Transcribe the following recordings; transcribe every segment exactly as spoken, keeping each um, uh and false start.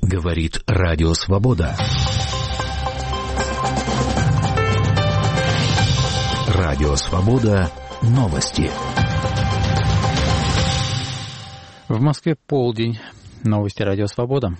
Говорит Радио Свобода. Радио Свобода. Новости. В Москве полдень. Новости Радио Свобода.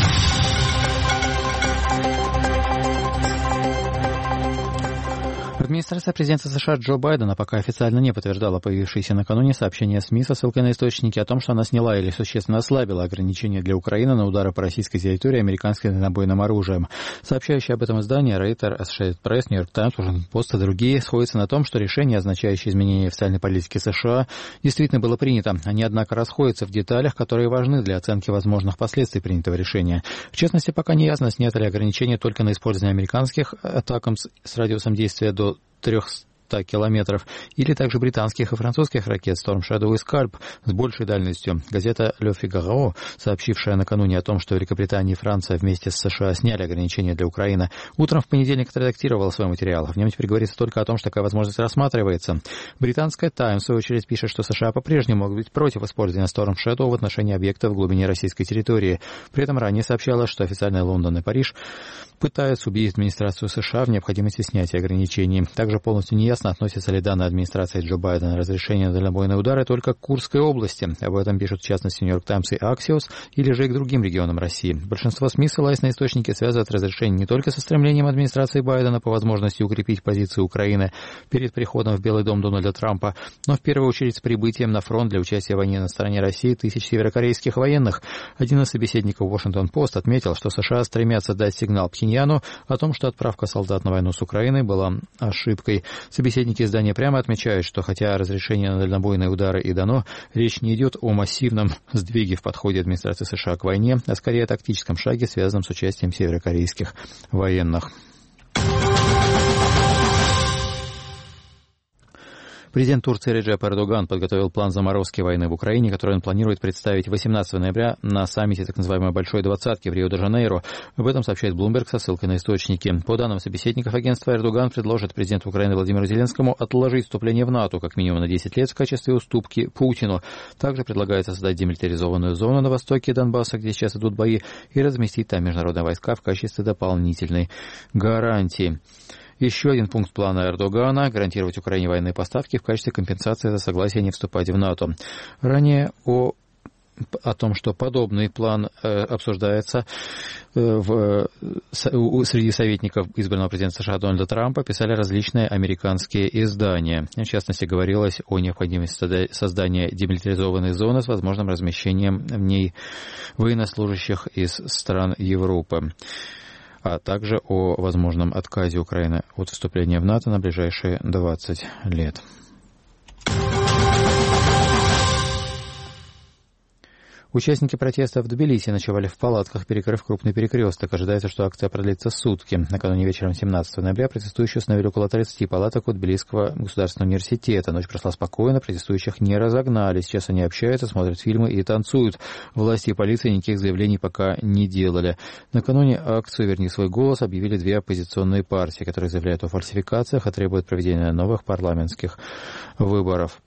Администрация президента США Джо Байдена пока официально не подтверждала появившиеся накануне сообщения СМИ со ссылкой на источники о том, что она сняла или существенно ослабила ограничения для Украины на удары по российской территории американским дальнобойным оружием. Сообщающие об этом издания Рейтер, Associated Press, New York Times, Washington Post и другие сходятся на том, что решение, означающее изменение официальной политики США, действительно было принято. Они, однако, расходятся в деталях, которые важны для оценки возможных последствий принятого решения. В частности, пока не ясно, сняты ли ограничения только на использование американских атакам с радиусом действия до трехсот километров, или также британских и французских ракет Storm Shadow и Scalp с большей дальностью. Газета Le Figaro, сообщившая накануне о том, что Великобритания и Франция вместе с США сняли ограничения для Украины, утром в понедельник отредактировала свой материал. В нем теперь говорится только о том, что такая возможность рассматривается. Британская Times, в свою очередь, пишет, что США по-прежнему могут быть против использования Storm Shadow в отношении объектов в глубине российской территории. При этом ранее сообщалось, что официальные Лондон и Париж пытаются убедить администрацию США в необходимости снятия ограничений. Также полностью неясно, относятся ли данные администрации Джо Байдена разрешение на дальнобойные удары только к Курской области. Об этом пишут в частности New York Times и Axios, или же и к другим регионам России. Большинство СМИ, ссылаясь на источники, связывают разрешение не только со стремлением администрации Байдена по возможности укрепить позиции Украины перед приходом в Белый дом Дональда Трампа, но в первую очередь с прибытием на фронт для участия в войне на стороне России тысяч северокорейских военных. Один из собеседников Washington Post отметил, что США стремятся дать сигнал Пхеньяну о том, что отправка солдат на войну с Украиной была ошибкой. Собеседники издания прямо отмечают, что хотя разрешение на дальнобойные удары и дано, речь не идет о массивном сдвиге в подходе администрации США к войне, а скорее о тактическом шаге, связанном с участием северокорейских военных. Президент Турции Реджеп Эрдоган подготовил план заморозки войны в Украине, который он планирует представить восемнадцатого ноября на саммите так называемой «Большой двадцатки» в Рио-де-Жанейро. Об этом сообщает Bloomberg со ссылкой на источники. По данным собеседников агентства, Эрдоган предложит президенту Украины Владимиру Зеленскому отложить вступление в НАТО как минимум на десять лет в качестве уступки Путину. Также предлагается создать демилитаризованную зону на востоке Донбасса, где сейчас идут бои, и разместить там международные войска в качестве дополнительной гарантии. Еще один пункт плана Эрдогана – гарантировать Украине военные поставки в качестве компенсации за согласие не вступать в НАТО. Ранее о, о том, что подобный план э, обсуждается э, в, с, у, среди советников избранного президента США Дональда Трампа, писали различные американские издания. В частности, говорилось о необходимости создания демилитаризованной зоны с возможным размещением в ней военнослужащих из стран Европы, а также о возможном отказе Украины от вступления в НАТО на ближайшие двадцать лет. Участники протеста в Тбилиси ночевали в палатках, перекрыв крупный перекресток. Ожидается, что акция продлится сутки. Накануне вечером семнадцатого ноября протестующие установили около тридцати палаток у Тбилисского государственного университета. Ночь прошла спокойно, протестующих не разогнали. Сейчас они общаются, смотрят фильмы и танцуют. Власти и полиция никаких заявлений пока не делали. Накануне акцию «Верни свой голос» объявили две оппозиционные партии, которые заявляют о фальсификациях и требуют проведения новых парламентских выборов.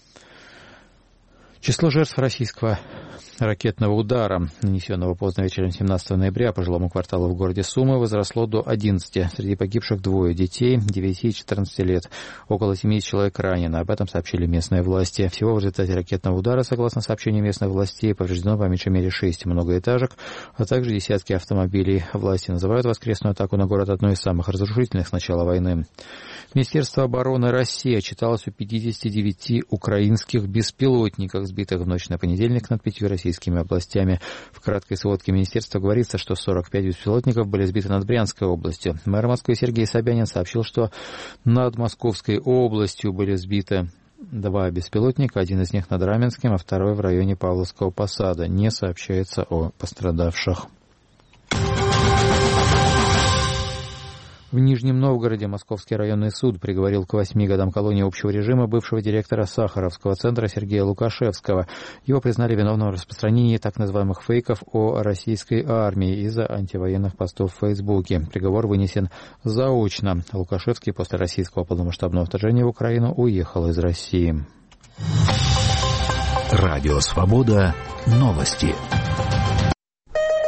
Число жертв российского ракетного удара, нанесенного поздно вечером семнадцатого ноября по жилому кварталу в городе Сумы, возросло до одиннадцати. Среди погибших двое детей, девяти и четырнадцати лет. Около семидесяти человек ранено. Об этом сообщили местные власти. Всего в результате ракетного удара, согласно сообщению местных властей, повреждено по меньшей мере шесть многоэтажек, а также десятки автомобилей. Власти называют воскресную атаку на город одной из самых разрушительных с начала войны. Министерство обороны России отчиталось о пятидесяти девяти украинских беспилотниках, сбитых в ночь на понедельник над пятью российскими областями. В краткой сводке министерства говорится, что сорок пять беспилотников были сбиты над Брянской областью. Мэр Москвы Сергей Собянин сообщил, что над Московской областью были сбиты два беспилотника, один из них над Раменским, а второй в районе Павловского посада. Не сообщается о пострадавших. В Нижнем Новгороде Московский районный суд приговорил к восьми годам колонии общего режима бывшего директора Сахаровского центра Сергея Лукашевского. Его признали виновным в распространении так называемых фейков о российской армии из-за антивоенных постов в Фейсбуке. Приговор вынесен заочно. Лукашевский после российского полномасштабного вторжения в Украину уехал из России. Радио Свобода. Новости.